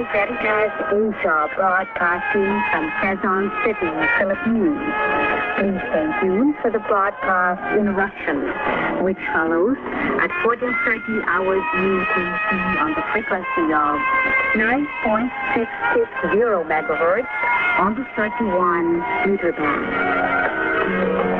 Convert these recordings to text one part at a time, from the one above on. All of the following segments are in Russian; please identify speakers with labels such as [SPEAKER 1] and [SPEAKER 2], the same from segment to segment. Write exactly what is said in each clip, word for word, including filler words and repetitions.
[SPEAKER 1] Veritas Asia broadcasting from Quezon City, Philippines. Please stay tuned for the broadcast in Russian, which follows at fourteen thirty hours U T C on the frequency of nine point six six zero megahertz on the thirty-one meter band.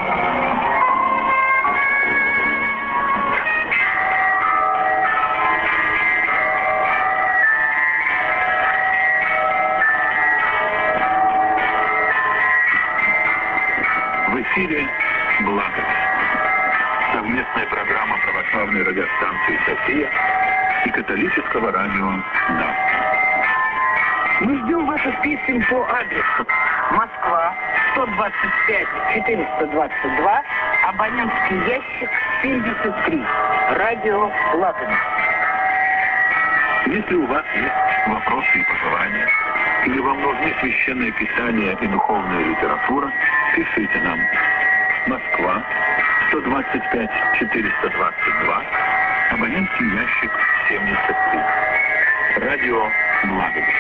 [SPEAKER 2] В эфире «Благовесть». Совместная программа православной радиостанции «София» и католического радио «Да».
[SPEAKER 3] Мы ждем ваших писем по адресу Москва, сто двадцать пять четыреста двадцать два, абонентский ящик семьдесят три, радио «Благовесть».
[SPEAKER 2] Если у вас есть вопросы и пожелания, или вам нужны священное писание и духовная литература, пишите нам. Москва, сто двадцать пять четыреста двадцать два, абонентский ящик семьдесят три. Радио «Благовесть».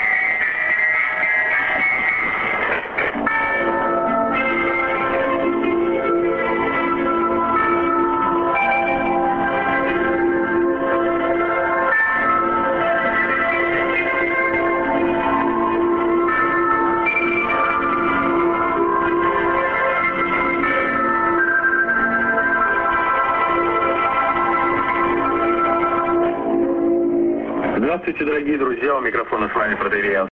[SPEAKER 4] Здравствуйте, дорогие друзья, у микрофона с вами протоиерей